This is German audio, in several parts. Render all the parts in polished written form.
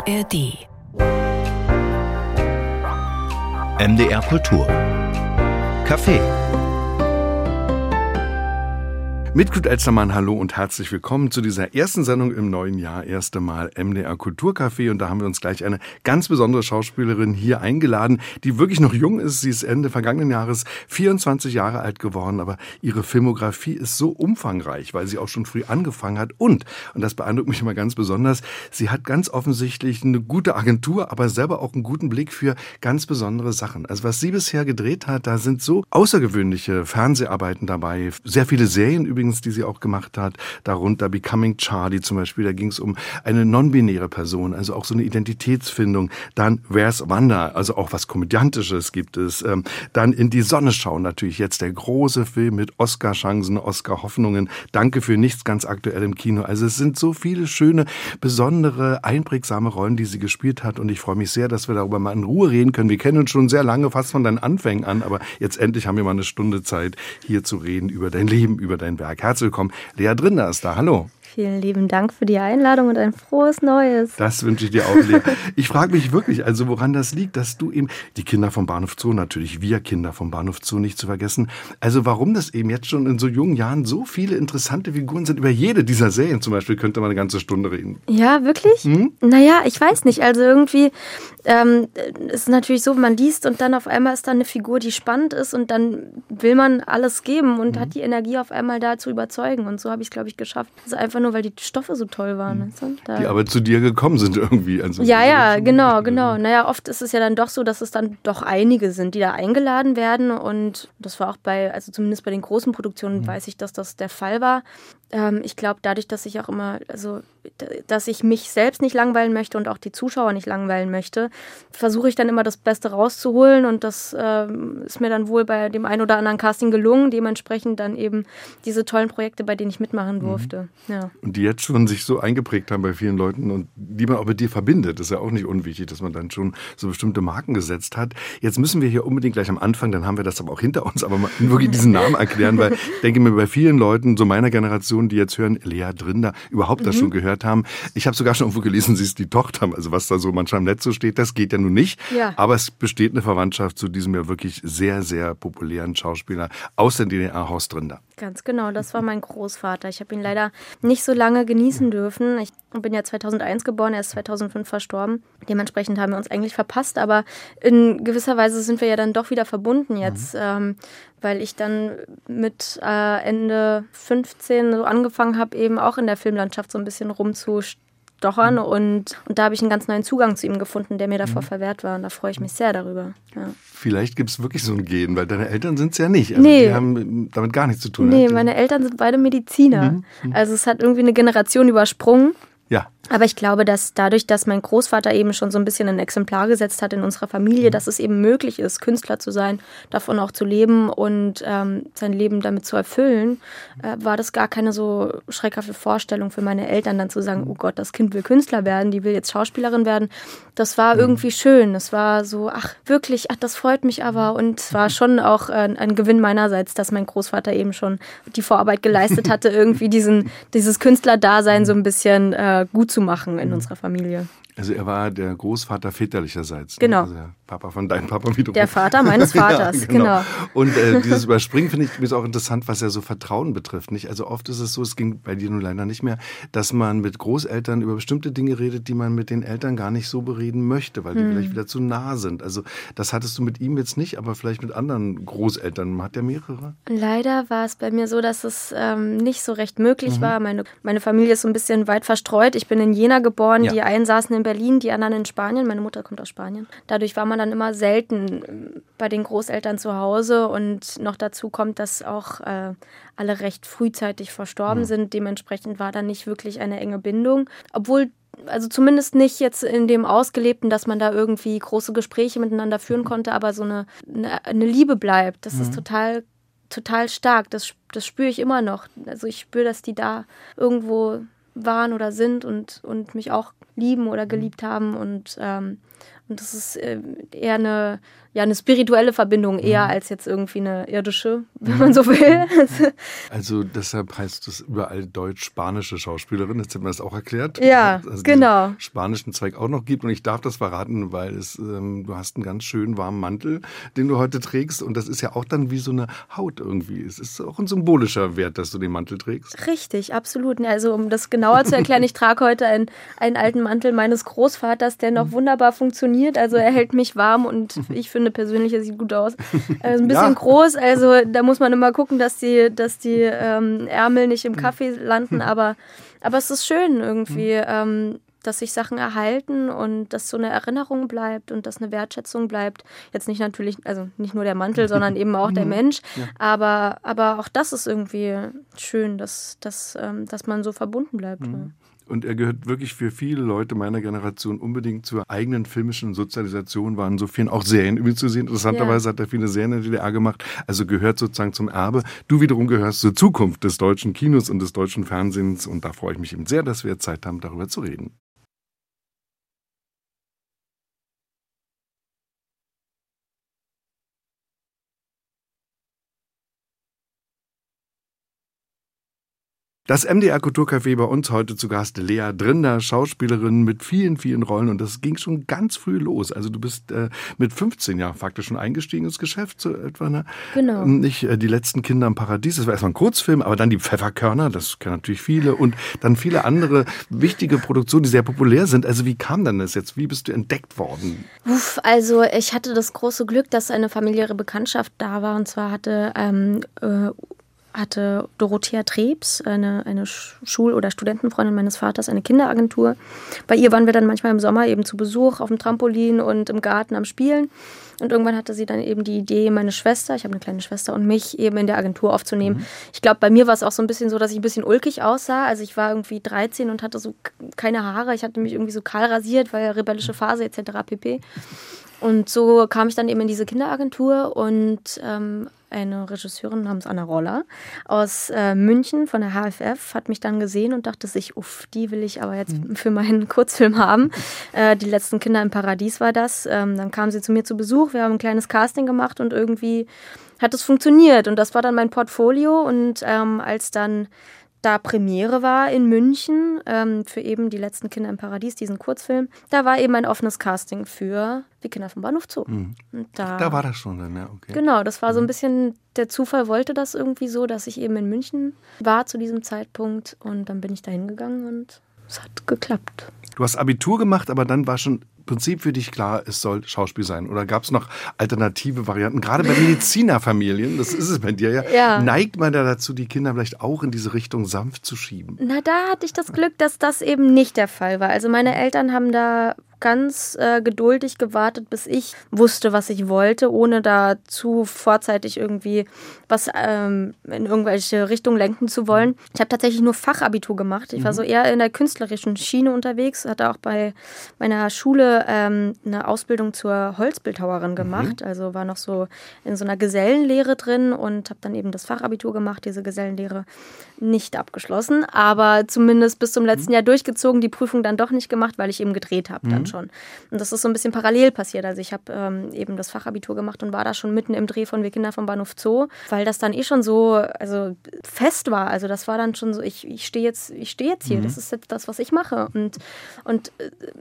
ARD. MDR Kultur. Café. Mit Knut Elstermann, hallo und herzlich willkommen zu dieser ersten Sendung im neuen Jahr. Erste Mal MDR Kulturcafé, und da haben wir uns gleich eine ganz besondere Schauspielerin hier eingeladen, die wirklich noch jung ist. Sie ist Ende vergangenen Jahres 24 Jahre alt geworden, aber ihre Filmografie ist so umfangreich, weil sie auch schon früh angefangen hat und das beeindruckt mich immer ganz besonders, sie hat ganz offensichtlich eine gute Agentur, aber selber auch einen guten Blick für ganz besondere Sachen. Also was sie bisher gedreht hat, da sind so außergewöhnliche Fernseharbeiten dabei, sehr viele Serien übrigens, die sie auch gemacht hat, darunter Becoming Charlie zum Beispiel, da ging es um eine non-binäre Person, also auch so eine Identitätsfindung. Dann Where's Wanda, also auch was Komödiantisches gibt es. Dann In die Sonne schauen, natürlich jetzt der große Film mit Oscar-Chancen, Oscar-Hoffnungen. Danke für nichts, ganz aktuell im Kino. Also es sind so viele schöne, besondere, einprägsame Rollen, die sie gespielt hat, und ich freue mich sehr, dass wir darüber mal in Ruhe reden können. Wir kennen uns schon sehr lange, fast von deinen Anfängen an, aber jetzt endlich haben wir mal eine Stunde Zeit, hier zu reden über dein Leben, über dein Werk. Herzlich willkommen. Lea Drinder ist da. Hallo. Vielen lieben Dank für die Einladung und ein frohes Neues. Das wünsche ich dir auch, Lea. Ich frage mich wirklich, also woran das liegt, dass du eben, die Kinder vom Bahnhof Zoo natürlich, wir Kinder vom Bahnhof Zoo nicht zu vergessen, also warum das eben jetzt schon in so jungen Jahren so viele interessante Figuren sind. Über jede dieser Serien zum Beispiel könnte man eine ganze Stunde reden. Ja, wirklich? Naja, ich weiß nicht. Also irgendwie ist es natürlich so, man liest und dann auf einmal ist da eine Figur, die spannend ist, und dann will man alles geben und hat die Energie auf einmal da zu überzeugen. Und so habe ich es, glaube ich, geschafft. Also einfach nur, weil die Stoffe so toll waren. Weißt du? Die aber zu dir gekommen sind irgendwie. Also ja, genau. Naja, oft ist es ja dann doch so, dass es dann doch einige sind, die da eingeladen werden. Und das war auch also zumindest bei den großen Produktionen, weiß ich, dass das der Fall war. Ich glaube, dadurch, dass ich auch immer, dass ich mich selbst nicht langweilen möchte und auch die Zuschauer nicht langweilen möchte, versuche ich dann immer das Beste rauszuholen, und das ist mir dann wohl bei dem einen oder anderen Casting gelungen, dementsprechend dann eben diese tollen Projekte, bei denen ich mitmachen durfte. Ja. Und die jetzt schon sich so eingeprägt haben bei vielen Leuten und die man auch mit dir verbindet, ist ja auch nicht unwichtig, dass man dann schon so bestimmte Marken gesetzt hat. Jetzt müssen wir hier unbedingt gleich am Anfang, dann haben wir das aber auch hinter uns, aber mal wirklich diesen Namen erklären, weil ich denke mir, bei vielen Leuten, so meiner Generation, die jetzt hören, Lea Drinder, überhaupt das schon gehört haben. Ich habe sogar schon irgendwo gelesen, sie ist die Tochter, also was da so manchmal im Netz so steht, das geht ja nun nicht. Ja. Aber es besteht eine Verwandtschaft zu diesem ja wirklich sehr, sehr populären Schauspieler aus der DDR, Horst Drinder. Ganz genau, das war mein Großvater. Ich habe ihn leider nicht so lange genießen dürfen. Ich bin ja 2001 geboren, er ist 2005 verstorben. Dementsprechend haben wir uns eigentlich verpasst, aber in gewisser Weise sind wir ja dann doch wieder verbunden jetzt, weil ich dann mit Ende 15 so angefangen habe, eben auch in der Filmlandschaft so ein bisschen rumzustochern, und da habe ich einen ganz neuen Zugang zu ihm gefunden, der mir davor verwehrt war, und da freue ich mich sehr darüber. Ja. Vielleicht gibt es wirklich so ein Gen, weil deine Eltern sind es ja nicht. Also nee. Die haben damit gar nichts zu tun. Nee, meine Eltern sind beide Mediziner. Also es hat irgendwie eine Generation übersprungen. Ja. Aber ich glaube, dass dadurch, dass mein Großvater eben schon so ein bisschen ein Exemplar gesetzt hat in unserer Familie, dass es eben möglich ist, Künstler zu sein, davon auch zu leben und sein Leben damit zu erfüllen, war das gar keine so schreckhafte Vorstellung für meine Eltern, dann zu sagen, oh Gott, das Kind will Künstler werden, die will jetzt Schauspielerin werden. Das war irgendwie schön. Es war so, wirklich, das freut mich aber. Und es war schon auch ein Gewinn meinerseits, dass mein Großvater eben schon die Vorarbeit geleistet hatte, irgendwie dieses Künstlerdasein so ein bisschen gut zu machen in unserer Familie. Also er war der Großvater väterlicherseits. Genau. Also der Papa von deinem Papa wiederum. Der Vater meines Vaters, ja, genau. Und dieses Überspringen finde ich auch interessant, was ja so Vertrauen betrifft. Nicht? Also oft ist es so, es ging bei dir nun leider nicht mehr, dass man mit Großeltern über bestimmte Dinge redet, die man mit den Eltern gar nicht so bereden möchte, weil die vielleicht wieder zu nah sind. Also das hattest du mit ihm jetzt nicht, aber vielleicht mit anderen Großeltern. Man hat ja mehrere. Leider war es bei mir so, dass es nicht so recht möglich war. Meine Familie ist so ein bisschen weit verstreut. Ich bin in Jena geboren, die einen saßen in Berlin, die anderen in Spanien. Meine Mutter kommt aus Spanien. Dadurch war man dann immer selten bei den Großeltern zu Hause, und noch dazu kommt, dass auch alle recht frühzeitig verstorben sind. Dementsprechend war da nicht wirklich eine enge Bindung. Obwohl, also zumindest nicht jetzt in dem Ausgelebten, dass man da irgendwie große Gespräche miteinander führen konnte, aber so eine Liebe bleibt. Das ist total stark. Das spüre ich immer noch. Also ich spüre, dass die da irgendwo waren oder sind und mich auch lieben oder geliebt haben, und Und das ist eher eine spirituelle Verbindung, eher als jetzt irgendwie eine irdische, wenn man so will. Also deshalb heißt es überall deutsch-spanische Schauspielerin, jetzt hat man das auch erklärt. Ja, also genau. Den spanischen Zweig auch noch gibt und ich darf das verraten, weil du hast einen ganz schönen warmen Mantel, den du heute trägst und das ist ja auch dann wie so eine Haut irgendwie. Es ist auch ein symbolischer Wert, dass du den Mantel trägst. Richtig, absolut. Also um das genauer zu erklären, ich trage heute einen alten Mantel meines Großvaters, der noch wunderbar funktioniert. Also er hält mich warm und ich finde persönlich, er sieht gut aus. Er ist ein bisschen groß, also da muss man immer gucken, dass die Ärmel nicht im Kaffee landen, aber es ist schön irgendwie, dass sich Sachen erhalten und dass so eine Erinnerung bleibt und dass eine Wertschätzung bleibt. Jetzt nicht natürlich, also nicht nur der Mantel, sondern eben auch der Mensch, aber auch das ist irgendwie schön, dass man so verbunden bleibt. Und er gehört wirklich für viele Leute meiner Generation unbedingt zur eigenen filmischen Sozialisation, waren so vielen auch Serien übrigens zu sehen. Interessanterweise hat er viele Serien in der DDR gemacht, also gehört sozusagen zum Erbe. Du wiederum gehörst zur Zukunft des deutschen Kinos und des deutschen Fernsehens und da freue ich mich eben sehr, dass wir Zeit haben, darüber zu reden. Das MDR Kulturcafé bei uns heute zu Gast Lea Drinder, Schauspielerin mit vielen, vielen Rollen und das ging schon ganz früh los. Also du bist mit 15 Jahren faktisch schon eingestiegen ins Geschäft, so etwa, ne? Genau. Nicht die letzten Kinder im Paradies, das war erstmal ein Kurzfilm, aber dann die Pfefferkörner, das kennen natürlich viele und dann viele andere wichtige Produktionen, die sehr populär sind. Also wie kam denn das jetzt? Wie bist du entdeckt worden? Also ich hatte das große Glück, dass eine familiäre Bekanntschaft da war und zwar hatte Dorothea Trebs, eine Schul- oder Studentenfreundin meines Vaters, eine Kinderagentur. Bei ihr waren wir dann manchmal im Sommer eben zu Besuch auf dem Trampolin und im Garten am Spielen. Und irgendwann hatte sie dann eben die Idee, meine Schwester, ich habe eine kleine Schwester, und mich eben in der Agentur aufzunehmen. Ich glaube, bei mir war es auch so ein bisschen so, dass ich ein bisschen ulkig aussah. Also ich war irgendwie 13 und hatte so keine Haare. Ich hatte mich irgendwie so kahl rasiert, weil rebellische Phase etc. pp. Und so kam ich dann eben in diese Kinderagentur und eine Regisseurin namens Anna Roller aus München von der HFF hat mich dann gesehen und dachte sich, die will ich aber jetzt für meinen Kurzfilm haben. Die letzten Kinder im Paradies war das. Dann kam sie zu mir zu Besuch, wir haben ein kleines Casting gemacht und irgendwie hat es funktioniert. Und das war dann mein Portfolio und als dann da Premiere war in München für eben die letzten Kinder im Paradies, diesen Kurzfilm, da war eben ein offenes Casting für die Kinder vom Bahnhof Zoo. Und da war das schon dann, ja, okay. Genau, das war so ein bisschen, der Zufall wollte das irgendwie so, dass ich eben in München war zu diesem Zeitpunkt und dann bin ich da hingegangen und es hat geklappt. Du hast Abitur gemacht, aber dann war schon im Prinzip für dich klar, es soll Schauspiel sein. Oder gab es noch alternative Varianten? Gerade bei Medizinerfamilien, das ist es bei dir ja, neigt man da dazu, die Kinder vielleicht auch in diese Richtung sanft zu schieben? Na, da hatte ich das Glück, dass das eben nicht der Fall war. Also meine Eltern haben da ganz geduldig gewartet, bis ich wusste, was ich wollte, ohne da zu vorzeitig irgendwie was in irgendwelche Richtung lenken zu wollen. Ich habe tatsächlich nur Fachabitur gemacht. Ich war so eher in der künstlerischen Schiene unterwegs, hatte auch bei meiner Schule eine Ausbildung zur Holzbildhauerin gemacht, also war noch so in so einer Gesellenlehre drin und habe dann eben das Fachabitur gemacht, diese Gesellenlehre nicht abgeschlossen, aber zumindest bis zum letzten Jahr durchgezogen, die Prüfung dann doch nicht gemacht, weil ich eben gedreht habe dann schon. Und das ist so ein bisschen parallel passiert. Also ich habe eben das Fachabitur gemacht und war da schon mitten im Dreh von Wir Kinder vom Bahnhof Zoo, weil das dann schon so fest war. Also das war dann schon so, ich stehe jetzt hier, das ist jetzt das, was ich mache. Und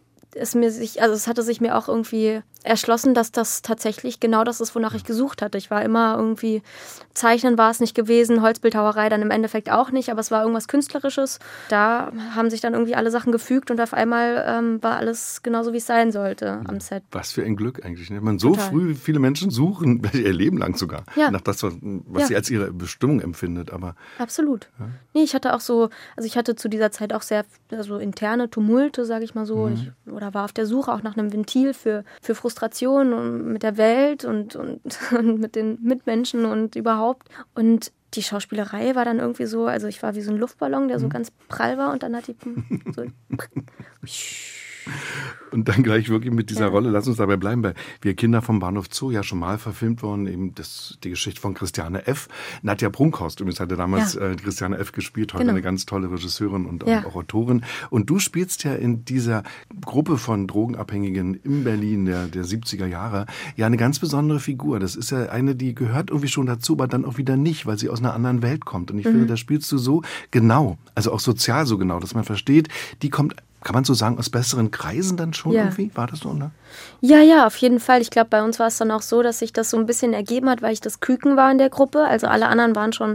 es hatte sich mir auch irgendwie erschlossen, dass das tatsächlich genau das ist, wonach ich gesucht hatte. Ich war immer irgendwie, Zeichnen war es nicht gewesen, Holzbildhauerei dann im Endeffekt auch nicht, aber es war irgendwas Künstlerisches. Da haben sich dann irgendwie alle Sachen gefügt und auf einmal war alles genauso, wie es sein sollte am Set. Was für ein Glück eigentlich. Ne? Man so früh viele Menschen suchen, ihr Leben lang sogar, nach das, was sie als ihre Bestimmung empfindet. Aber absolut. Ja. Nee, ich hatte auch so, also ich hatte zu dieser Zeit auch sehr interne Tumulte, sage ich mal so. Oder war auf der Suche auch nach einem Ventil für Frustration und mit der Welt und mit den Mitmenschen und überhaupt. Und die Schauspielerei war dann irgendwie so, also ich war wie so ein Luftballon, der so ganz prall war und dann hat die so Und dann gleich wirklich mit dieser Rolle, lass uns dabei bleiben, weil wir Kinder vom Bahnhof Zoo ja schon mal verfilmt worden, eben die Geschichte von Christiane F. Nadja Brunkhorst übrigens hatte damals Christiane F. gespielt, heute eine ganz tolle Regisseurin und auch Autorin. Und du spielst ja in dieser Gruppe von Drogenabhängigen in Berlin der 70er Jahre ja eine ganz besondere Figur. Das ist ja eine, die gehört irgendwie schon dazu, aber dann auch wieder nicht, weil sie aus einer anderen Welt kommt. Und ich finde, da spielst du so genau, also auch sozial so genau, dass man versteht, die kommt, kann man so sagen, aus besseren Kreisen dann schon irgendwie? War das so, ne? Ja, auf jeden Fall. Ich glaube, bei uns war es dann auch so, dass sich das so ein bisschen ergeben hat, weil ich das Küken war in der Gruppe. Also alle anderen waren schon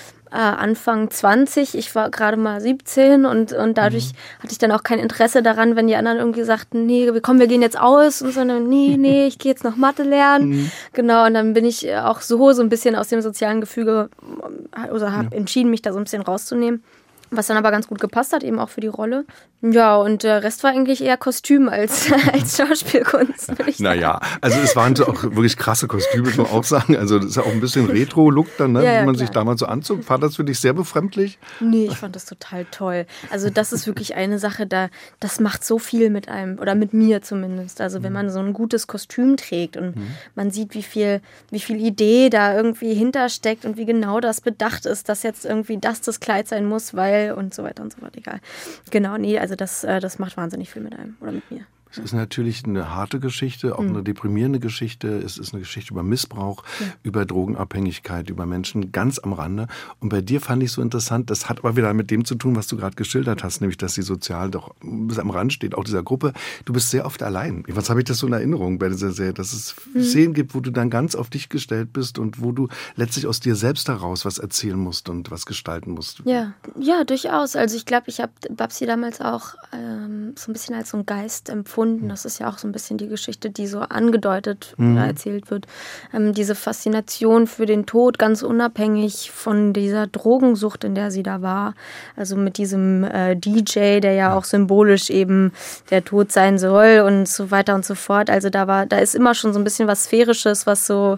Anfang 20. Ich war gerade mal 17 und dadurch hatte ich dann auch kein Interesse daran, wenn die anderen irgendwie sagten, nee, wir gehen jetzt aus und so, nee, ich gehe jetzt noch Mathe lernen. Genau, und dann bin ich auch so ein bisschen aus dem sozialen Gefüge, also habe entschieden, mich da so ein bisschen rauszunehmen. Was dann aber ganz gut gepasst hat, eben auch für die Rolle. Ja, und der Rest war eigentlich eher Kostüm als Schauspielkunst, würde ich sagen. Naja, also es waren auch wirklich krasse Kostüme, muss man auch sagen. Also das ist ja auch ein bisschen Retro-Look dann, ne? Wie man sich damals so anzog. War das für dich sehr befremdlich? Nee, ich fand das total toll. Also das ist wirklich eine Sache, das macht so viel mit einem, oder mit mir zumindest. Also wenn man so ein gutes Kostüm trägt und man sieht, wie viel Idee da irgendwie hintersteckt und wie genau das bedacht ist, dass jetzt irgendwie das Kleid sein muss, weil und so weiter und so fort, egal. Genau, nee, also das macht wahnsinnig viel mit einem oder mit mir. Es ist natürlich eine harte Geschichte, auch eine deprimierende Geschichte. Es ist eine Geschichte über Missbrauch, über Drogenabhängigkeit, über Menschen ganz am Rande. Und bei dir fand ich so interessant, das hat aber wieder mit dem zu tun, was du gerade geschildert hast, nämlich, dass sie sozial doch bis am Rand steht, auch dieser Gruppe. Du bist sehr oft allein. Was habe ich das so in Erinnerung bei dieser Serie, dass es Szenen gibt, wo du dann ganz auf dich gestellt bist und wo du letztlich aus dir selbst heraus was erzählen musst und was gestalten musst. Ja, durchaus. Also ich glaube, ich habe Babsi damals auch so ein bisschen als so ein Geist empfunden. Das ist ja auch so ein bisschen die Geschichte, die so angedeutet oder erzählt wird. Diese Faszination für den Tod, ganz unabhängig von dieser Drogensucht, in der sie da war. Also mit diesem DJ, der ja auch symbolisch eben der Tod sein soll und so weiter und so fort. Also da ist immer schon so ein bisschen was Sphärisches, was so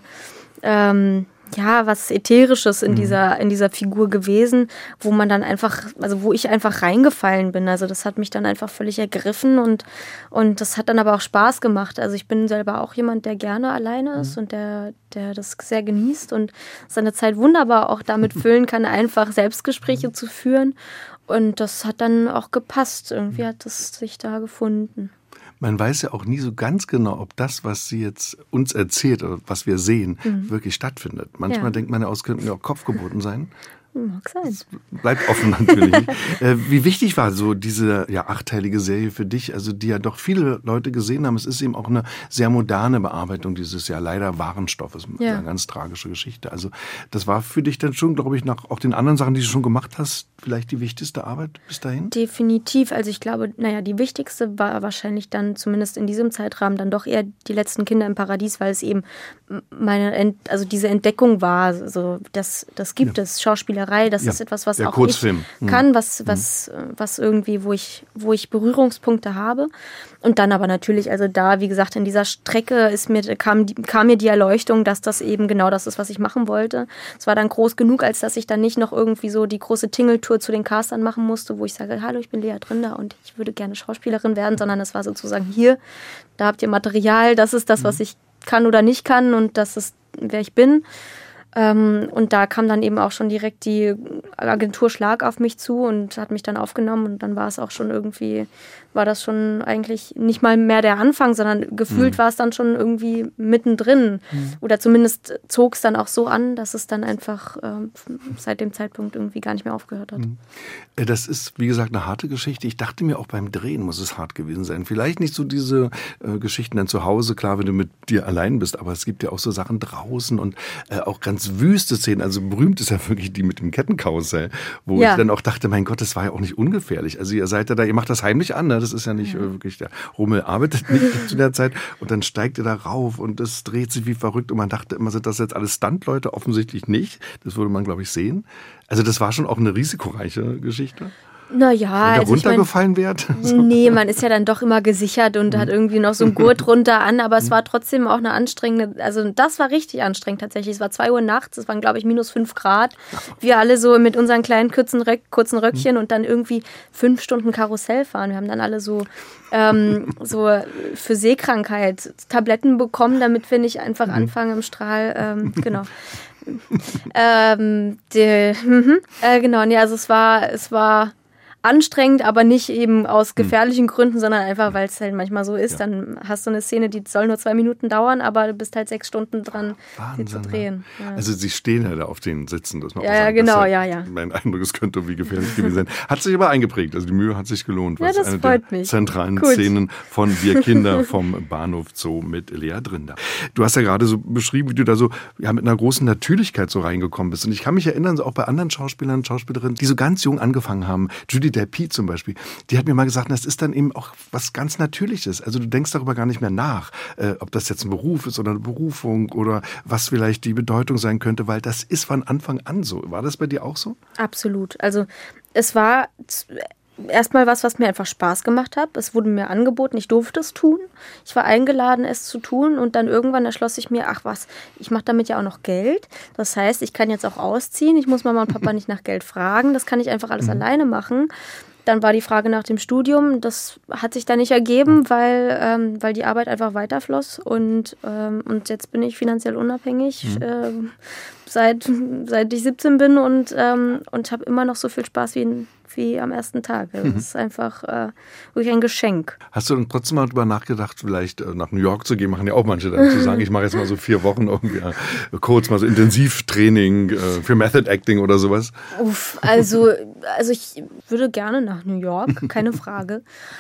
was Ätherisches in dieser Figur gewesen, wo man dann einfach, also wo ich einfach reingefallen bin. Also das hat mich dann einfach völlig ergriffen und das hat dann aber auch Spaß gemacht. Also ich bin selber auch jemand, der gerne alleine ist und der das sehr genießt und seine Zeit wunderbar auch damit füllen kann, einfach Selbstgespräche zu führen. Und das hat dann auch gepasst. Irgendwie hat es sich da gefunden. Man weiß ja auch nie so ganz genau, ob das, was sie jetzt uns erzählt oder was wir sehen, wirklich stattfindet. Manchmal denkt man ja, es könnten ja auch Kopfgeburten sein. Mag sein. Das bleibt offen natürlich. Wie wichtig war so diese achteilige Serie für dich, also die ja doch viele Leute gesehen haben? Es ist eben auch eine sehr moderne Bearbeitung dieses leider wahren Stoffes. Eine ganz tragische Geschichte. Also das war für dich dann schon, glaube ich, nach auch den anderen Sachen, die du schon gemacht hast, vielleicht die wichtigste Arbeit bis dahin? Definitiv. Also ich glaube, die wichtigste war wahrscheinlich dann zumindest in diesem Zeitrahmen dann doch eher Die letzten Kinder im Paradies, weil es eben diese Entdeckung war. Also das gibt es, Schauspielerei. Das ist etwas, was auch Kurzfilm. Ich kann, was irgendwie, wo ich Berührungspunkte habe. Und dann aber natürlich, also da, wie gesagt, in dieser Strecke kam mir die Erleuchtung, dass das eben genau das ist, was ich machen wollte. Es war dann groß genug, als dass ich dann nicht noch irgendwie so die große Tingeltour zu den Castern machen musste, wo ich sage, hallo, ich bin Lea Trinder und ich würde gerne Schauspielerin werden, sondern es war sozusagen hier, da habt ihr Material, das ist das, was ich kann oder nicht kann und das ist, wer ich bin. Und da kam dann eben auch schon direkt die Agentur Schlag auf mich zu und hat mich dann aufgenommen und dann war es auch schon irgendwie, war das schon eigentlich nicht mal mehr der Anfang, sondern gefühlt war es dann schon irgendwie mittendrin. Oder zumindest zog es dann auch so an, dass es dann einfach seit dem Zeitpunkt irgendwie gar nicht mehr aufgehört hat. Das ist, wie gesagt, eine harte Geschichte. Ich dachte mir, auch beim Drehen muss es hart gewesen sein. Vielleicht nicht so diese Geschichten dann zu Hause, klar, wenn du mit dir allein bist, aber es gibt ja auch so Sachen draußen und auch ganz wüste Szenen. Also berühmt ist ja wirklich die mit dem Kettenkarussell, wo ich dann auch dachte, mein Gott, das war ja auch nicht ungefährlich. Also ihr seid ja da, ihr macht das heimlich an, ne? Das ist ja nicht wirklich, der Rummel arbeitet nicht zu der Zeit und dann steigt ihr da rauf und es dreht sich wie verrückt und man dachte immer, sind das jetzt alles Stuntleute? Offensichtlich nicht. Das würde man, glaube ich, sehen. Also das war schon auch eine risikoreiche Geschichte. Naja, wenn der runtergefallen wäre? Nee, man ist ja dann doch immer gesichert und hat irgendwie noch so einen Gurt runter an, aber es war trotzdem auch eine anstrengende, also das war richtig anstrengend tatsächlich. Es war 2 Uhr nachts, es waren glaube ich -5 Grad. Wir alle so mit unseren kleinen kurzen Röckchen und dann irgendwie 5 Stunden Karussell fahren. Wir haben dann alle so für Seekrankheit Tabletten bekommen, damit wir nicht einfach anfangen im Strahl, genau. Genau, nee, also es war anstrengend, aber nicht eben aus gefährlichen Gründen, sondern einfach, weil es halt manchmal so ist. Ja. Dann hast du eine Szene, die soll nur 2 Minuten dauern, aber du bist halt 6 Stunden dran, sie zu drehen. Ja. Also sie stehen ja da auf den Sitzen. Das ja, genau, ja. Mein Eindruck, es könnte irgendwie gefährlich gewesen sein. Hat sich aber eingeprägt, also die Mühe hat sich gelohnt. Ja, das eine freut der mich. Zentralen Szenen von Wir Kinder vom Bahnhof Zoo mit Lea Drinder. Du hast ja gerade so beschrieben, wie du da so mit einer großen Natürlichkeit so reingekommen bist. Und ich kann mich erinnern, so auch bei anderen Schauspielern und Schauspielerinnen, die so ganz jung angefangen haben, Judy Delpy zum Beispiel, die hat mir mal gesagt, das ist dann eben auch was ganz Natürliches. Also du denkst darüber gar nicht mehr nach, ob das jetzt ein Beruf ist oder eine Berufung oder was vielleicht die Bedeutung sein könnte, weil das ist von Anfang an so. War das bei dir auch so? Absolut. Also es war erstmal was mir einfach Spaß gemacht hat. Es wurde mir angeboten, ich durfte es tun. Ich war eingeladen, es zu tun und dann irgendwann erschloss ich mir, ich mache damit ja auch noch Geld. Das heißt, ich kann jetzt auch ausziehen. Ich muss Mama und Papa nicht nach Geld fragen. Das kann ich einfach alles alleine machen. Dann war die Frage nach dem Studium, das hat sich dann nicht ergeben, weil die Arbeit einfach weiterfloss und jetzt bin ich finanziell unabhängig, seit ich 17 bin und habe immer noch so viel Spaß wie am ersten Tag. Das ist einfach wirklich ein Geschenk. Hast du dann trotzdem mal darüber nachgedacht, vielleicht nach New York zu gehen? Machen ja auch manche dann zu sagen, ich mache jetzt mal so 4 Wochen irgendwie kurz mal so Intensivtraining für Method Acting oder sowas. Also ich würde gerne nach New York, keine Frage.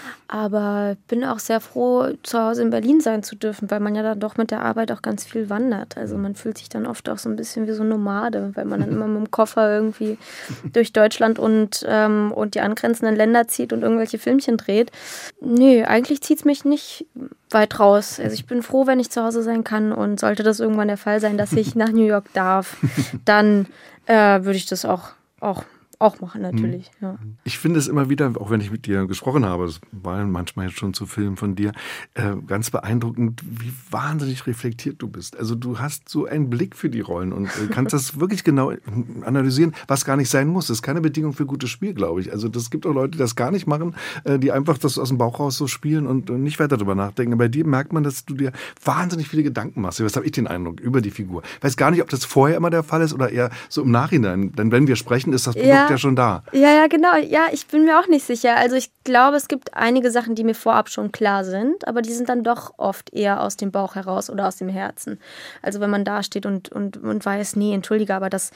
Aber bin auch sehr froh, zu Hause in Berlin sein zu dürfen, weil man ja dann doch mit der Arbeit auch ganz viel wandert. Also man fühlt sich dann oft auch so ein bisschen wie so ein Nomade, weil man dann immer mit dem Koffer irgendwie durch Deutschland und die angrenzenden Länder zieht und irgendwelche Filmchen dreht. Nee, eigentlich zieht es mich nicht weit raus. Also ich bin froh, wenn ich zu Hause sein kann und sollte das irgendwann der Fall sein, dass ich nach New York darf, dann würde ich das auch machen, natürlich. Ja. Ich finde es immer wieder, auch wenn ich mit dir gesprochen habe, das war manchmal jetzt schon zu Filmen von dir, ganz beeindruckend, wie wahnsinnig reflektiert du bist. Also du hast so einen Blick für die Rollen und kannst das wirklich genau analysieren, was gar nicht sein muss. Das ist keine Bedingung für gutes Spiel, glaube ich. Also das gibt auch Leute, die das gar nicht machen, die einfach das aus dem Bauch raus so spielen und nicht weiter darüber nachdenken. Bei dir merkt man, dass du dir wahnsinnig viele Gedanken machst. Das habe ich den Eindruck, über die Figur. Ich weiß gar nicht, ob das vorher immer der Fall ist oder eher so im Nachhinein. Denn wenn wir sprechen, ist das Produkt ja schon da. Ja, genau. Ja, ich bin mir auch nicht sicher. Also ich glaube, es gibt einige Sachen, die mir vorab schon klar sind, aber die sind dann doch oft eher aus dem Bauch heraus oder aus dem Herzen. Also wenn man da steht und weiß, nee, entschuldige, aber das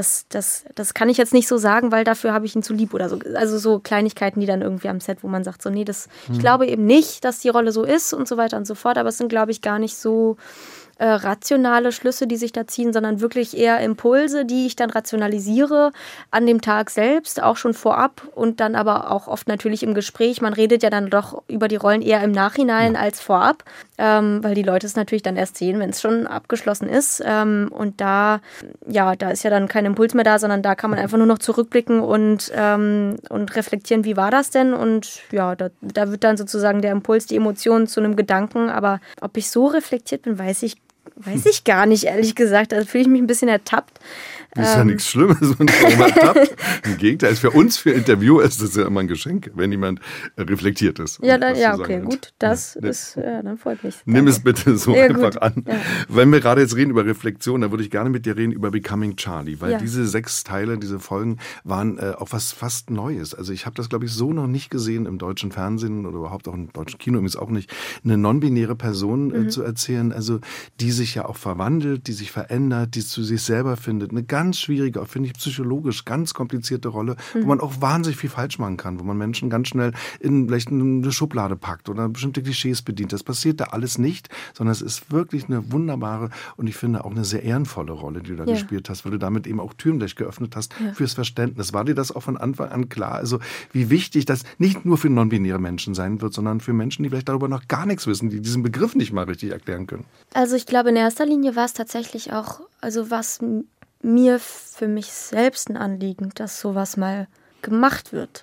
kann ich jetzt nicht so sagen, weil dafür habe ich ihn zu lieb oder so. Also so Kleinigkeiten, die dann irgendwie am Set, wo man sagt, so nee, ich glaube eben nicht, dass die Rolle so ist und so weiter und so fort, aber es sind, glaube ich, gar nicht so rationale Schlüsse, die sich da ziehen, sondern wirklich eher Impulse, die ich dann rationalisiere an dem Tag selbst, auch schon vorab und dann aber auch oft natürlich im Gespräch. Man redet ja dann doch über die Rollen eher im Nachhinein als vorab, weil die Leute es natürlich dann erst sehen, wenn es schon abgeschlossen ist. Und da ist ja dann kein Impuls mehr da, sondern da kann man einfach nur noch zurückblicken und reflektieren, wie war das denn? Und ja, da wird dann sozusagen der Impuls, die Emotion zu einem Gedanken. Aber ob ich so reflektiert bin, weiß ich gar nicht, ehrlich gesagt. Da fühle ich mich ein bisschen ertappt. Das ist ja nichts Schlimmes, wenn man ertappt. Im Gegenteil, für uns, für Interviewer ist das ja immer ein Geschenk, wenn jemand reflektiert ist. Ja, okay, gut. Das ist, dann freut mich. Nimm es bitte so einfach an. Ja. Wenn wir gerade jetzt reden über Reflexion, dann würde ich gerne mit dir reden über Becoming Charlie, weil diese 6 Teile, diese Folgen waren auch was fast Neues. Also ich habe das, glaube ich, so noch nicht gesehen im deutschen Fernsehen oder überhaupt auch im deutschen Kino, übrigens auch nicht, eine non-binäre Person zu erzählen, also die sich ja auch verwandelt, die sich verändert, die zu sich selber findet. Eine ganz schwierige, auch finde ich psychologisch ganz komplizierte Rolle, wo man auch wahnsinnig viel falsch machen kann, wo man Menschen ganz schnell in vielleicht eine Schublade packt oder bestimmte Klischees bedient. Das passiert da alles nicht, sondern es ist wirklich eine wunderbare und ich finde auch eine sehr ehrenvolle Rolle, die du da gespielt hast, weil du damit eben auch Türen gleich geöffnet hast fürs Verständnis. War dir das auch von Anfang an klar? Also wie wichtig das nicht nur für non-binäre Menschen sein wird, sondern für Menschen, die vielleicht darüber noch gar nichts wissen, die diesen Begriff nicht mal richtig erklären können? Also ich glaube, in erster Linie war es tatsächlich auch, also was mir für mich selbst ein Anliegen, dass sowas mal gemacht wird.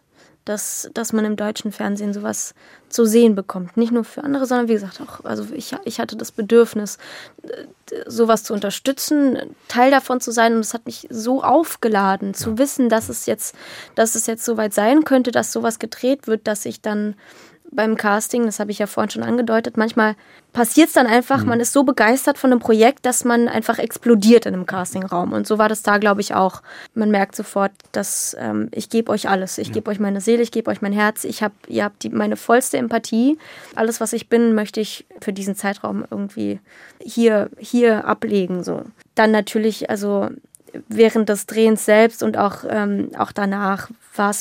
dass man im deutschen Fernsehen sowas zu sehen bekommt. Nicht nur für andere, sondern wie gesagt auch, also ich hatte das Bedürfnis, sowas zu unterstützen, Teil davon zu sein, und es hat mich so aufgeladen, zu wissen, dass es jetzt soweit sein könnte, dass sowas gedreht wird, dass ich dann beim Casting, das habe ich ja vorhin schon angedeutet, manchmal passiert es dann einfach, man ist so begeistert von einem Projekt, dass man einfach explodiert in einem Castingraum. Und so war das da, glaube ich, auch. Man merkt sofort, dass ich gebe euch alles. Ich gebe euch meine Seele, ich gebe euch mein Herz. Ihr habt meine vollste Empathie. Alles, was ich bin, möchte ich für diesen Zeitraum irgendwie hier ablegen. So. Dann natürlich, also während des Drehens selbst und auch danach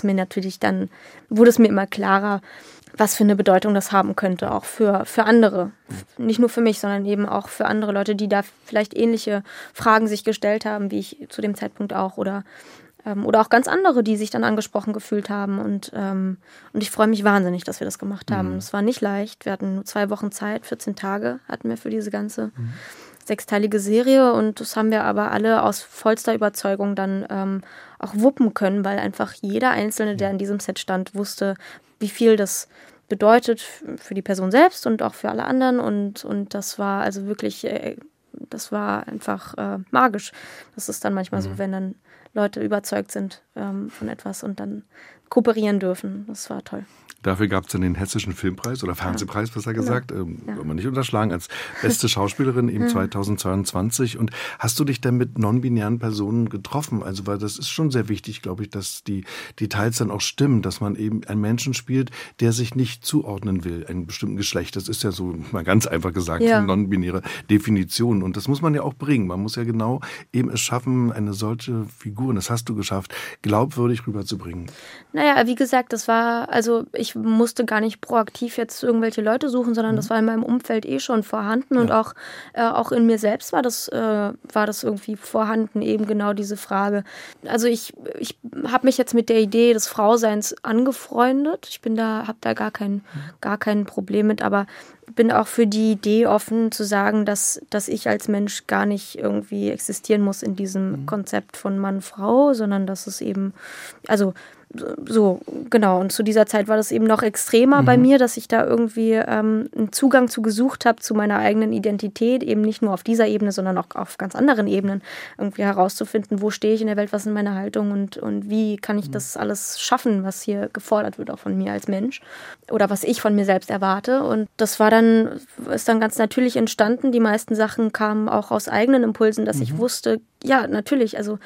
wurde es mir immer klarer, was für eine Bedeutung das haben könnte, auch für andere. Nicht nur für mich, sondern eben auch für andere Leute, die da vielleicht ähnliche Fragen sich gestellt haben, wie ich zu dem Zeitpunkt auch. Oder auch ganz andere, die sich dann angesprochen gefühlt haben. Und ich freue mich wahnsinnig, dass wir das gemacht haben. Es war nicht leicht. Wir hatten nur 2 Wochen Zeit, 14 Tage hatten wir für diese ganze 6-teilige Serie. Und das haben wir aber alle aus vollster Überzeugung dann auch wuppen können, weil einfach jeder Einzelne, der in diesem Set stand, wusste, wie viel das bedeutet für die Person selbst und auch für alle anderen. Und das war also wirklich, das war einfach magisch. Das ist dann manchmal so, wenn dann Leute überzeugt sind von etwas und dann kooperieren dürfen. Das war toll. Dafür gab es dann den Hessischen Filmpreis oder Fernsehpreis, besser gesagt, wollen wir nicht unterschlagen, als beste Schauspielerin eben 2022. Und hast du dich dann mit non-binären Personen getroffen? Also, weil das ist schon sehr wichtig, glaube ich, dass die Details dann auch stimmen, dass man eben einen Menschen spielt, der sich nicht zuordnen will, einem bestimmten Geschlecht. Das ist ja so, mal ganz einfach gesagt, eine non-binäre Definition. Und das muss man ja auch bringen. Man muss ja genau eben es schaffen, eine solche Figur, und das hast du geschafft, glaubwürdig rüberzubringen. Naja, wie gesagt, das war, also ich musste gar nicht proaktiv jetzt irgendwelche Leute suchen, sondern das war in meinem Umfeld schon vorhanden und auch in mir selbst war das irgendwie vorhanden, eben genau diese Frage. Also ich habe mich jetzt mit der Idee des Frauseins angefreundet. Ich habe da gar kein Problem mit, aber bin auch für die Idee offen zu sagen, dass ich als Mensch gar nicht irgendwie existieren muss in diesem Konzept von Mann-Frau, sondern dass es eben, also so, genau. Und zu dieser Zeit war das eben noch extremer bei mir, dass ich da irgendwie einen Zugang zu gesucht habe zu meiner eigenen Identität, eben nicht nur auf dieser Ebene, sondern auch auf ganz anderen Ebenen irgendwie herauszufinden, wo stehe ich in der Welt, was ist meine Haltung und wie kann ich das alles schaffen, was hier gefordert wird, auch von mir als Mensch oder was ich von mir selbst erwarte. Und das ist dann ganz natürlich entstanden. Die meisten Sachen kamen auch aus eigenen Impulsen, dass ich wusste, ja, natürlich, also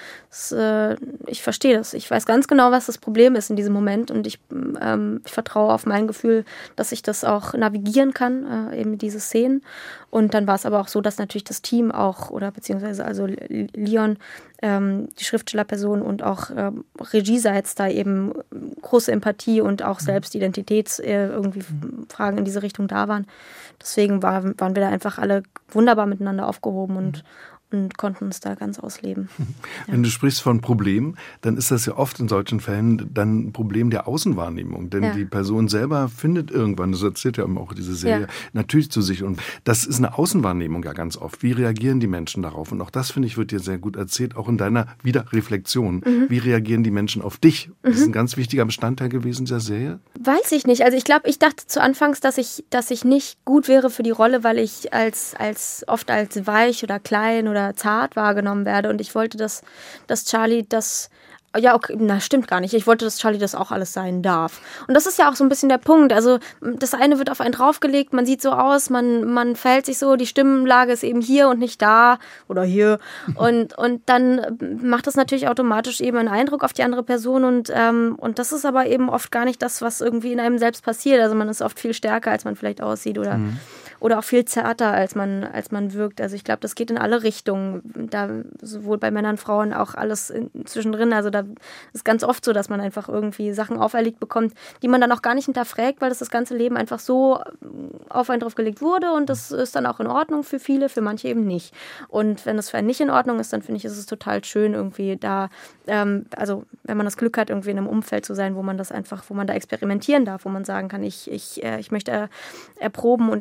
ich verstehe das. Ich weiß ganz genau, was das Problem ist in diesem Moment und ich vertraue auf mein Gefühl, dass ich das auch navigieren kann, eben diese Szenen. Und dann war es aber auch so, dass natürlich das Team auch, oder beziehungsweise also Leon, die Schriftstellerperson und auch regieseits da eben große Empathie und auch Selbstidentitäts irgendwie Fragen in diese Richtung da waren. Deswegen waren wir da einfach alle wunderbar miteinander aufgehoben und konnten uns da ganz ausleben. Wenn du sprichst von Problem, dann ist das ja oft in solchen Fällen dann ein Problem der Außenwahrnehmung. Denn die Person selber findet irgendwann, das erzählt ja auch diese Serie, natürlich zu sich. Und das ist eine Außenwahrnehmung ja ganz oft. Wie reagieren die Menschen darauf? Und auch das, finde ich, wird dir sehr gut erzählt, auch in deiner Reflexion. Wie reagieren die Menschen auf dich? Das ist ein ganz wichtiger Bestandteil gewesen dieser Serie. Weiß ich nicht. Also ich glaube, ich dachte zu Anfangs, dass ich nicht gut wäre für die Rolle, weil ich oft als weich oder klein oder zart wahrgenommen werde und ich wollte, dass Charlie das, ja okay, na stimmt gar nicht, ich wollte, dass Charlie das auch alles sein darf. Und das ist ja auch so ein bisschen der Punkt, also das eine wird auf einen draufgelegt, man sieht so aus, man verhält sich so, die Stimmlage ist eben hier und nicht da oder hier und dann macht das natürlich automatisch eben einen Eindruck auf die andere Person und das ist aber eben oft gar nicht das, was irgendwie in einem selbst passiert, also man ist oft viel stärker, als man vielleicht aussieht oder auch viel zarter, als man wirkt. Also ich glaube, das geht in alle Richtungen. Da sowohl bei Männern, Frauen auch alles zwischendrin. Also da ist ganz oft so, dass man einfach irgendwie Sachen auferlegt bekommt, die man dann auch gar nicht hinterfragt, weil das ganze Leben einfach so auf einen drauf gelegt wurde und das ist dann auch in Ordnung für viele, für manche eben nicht. Und wenn das für einen nicht in Ordnung ist, dann finde ich, ist es total schön irgendwie da, also wenn man das Glück hat, irgendwie in einem Umfeld zu sein, wo man da experimentieren darf, wo man sagen kann, ich möchte erproben und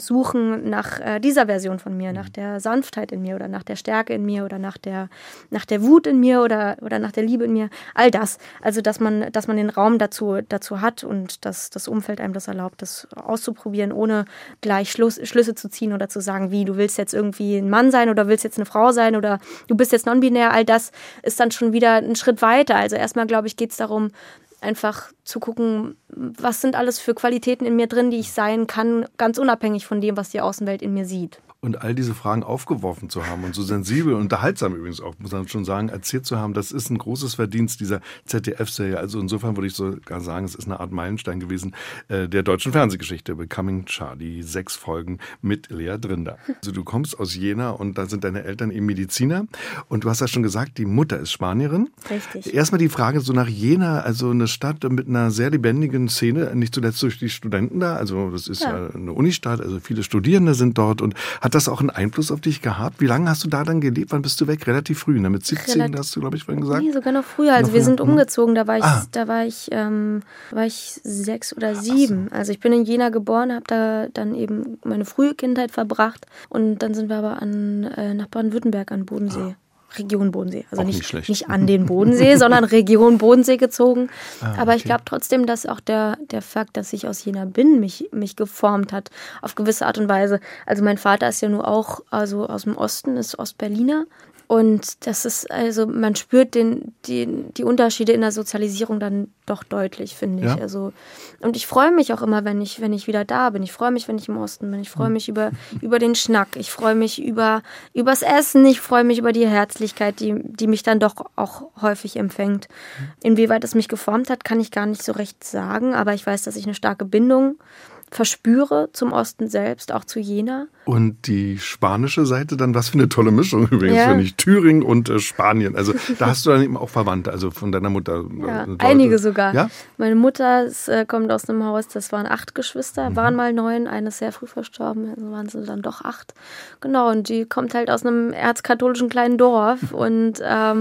suchen nach dieser Version von mir, nach der Sanftheit in mir oder nach der Stärke in mir oder nach der Wut in mir oder nach der Liebe in mir. All das. Also, dass man den Raum dazu hat und dass das Umfeld einem das erlaubt, das auszuprobieren, ohne gleich Schlüsse zu ziehen oder zu sagen, wie, du willst jetzt irgendwie ein Mann sein oder willst jetzt eine Frau sein oder du bist jetzt non-binär. All das ist dann schon wieder ein Schritt weiter. Also erstmal, glaube ich, geht es darum, einfach zu gucken, was sind alles für Qualitäten in mir drin, die ich sein kann, ganz unabhängig von dem, was die Außenwelt in mir sieht. Und all diese Fragen aufgeworfen zu haben und so sensibel und unterhaltsam übrigens auch, muss man schon sagen, erzählt zu haben, das ist ein großes Verdienst dieser ZDF-Serie. Also insofern würde ich sogar sagen, es ist eine Art Meilenstein gewesen der deutschen Fernsehgeschichte, Becoming Charlie, 6 Folgen mit Lea Drinder. Also du kommst aus Jena und da sind deine Eltern eben Mediziner und du hast ja schon gesagt, die Mutter ist Spanierin. Richtig. Erstmal die Frage so nach Jena, also eine Stadt mit einer sehr lebendigen Szene, nicht zuletzt durch die Studenten da, also das ist ja eine Unistadt, also viele Studierende sind dort und hat das auch einen Einfluss auf dich gehabt? Wie lange hast du da dann gelebt? Wann bist du weg? Relativ früh, ne? Mit 17 hast du, glaube ich, vorhin gesagt? Nee, sogar noch früher. Also wir sind umgezogen, da war ich 6 oder 7. Also ich bin in Jena geboren, habe da dann eben meine frühe Kindheit verbracht und dann sind wir aber nach Baden-Württemberg an Bodensee. Region Bodensee. Also nicht an den Bodensee, sondern Region Bodensee gezogen. Aber ich glaube trotzdem, dass auch der Fakt, dass ich aus Jena bin, mich geformt hat auf gewisse Art und Weise. Also mein Vater ist ja nur auch aus dem Osten, ist Ostberliner. Und das ist, also man spürt die Unterschiede in der Sozialisierung dann doch deutlich, finde ich. Also, und ich freue mich auch immer, wenn ich wieder da bin. Ich freue mich, wenn ich im Osten bin. Ich freue mich über den Schnack. Ich freue mich übers Essen. Ich freue mich über die Herzlichkeit, die mich dann doch auch häufig empfängt. Inwieweit es mich geformt hat, kann ich gar nicht so recht sagen. Aber ich weiß, dass ich eine starke Bindung verspüre zum Osten selbst, auch zu Jena. Und die spanische Seite dann, was für eine tolle Mischung übrigens, finde ich. Thüringen und Spanien. Also da hast du dann eben auch Verwandte, also von deiner Mutter. Einige sogar. Ja? Meine Mutter kommt aus einem Haus, das waren 8 Geschwister, waren mal 9, eine ist sehr früh verstorben, also waren sie dann doch 8. Genau, und die kommt halt aus einem erzkatholischen kleinen Dorf und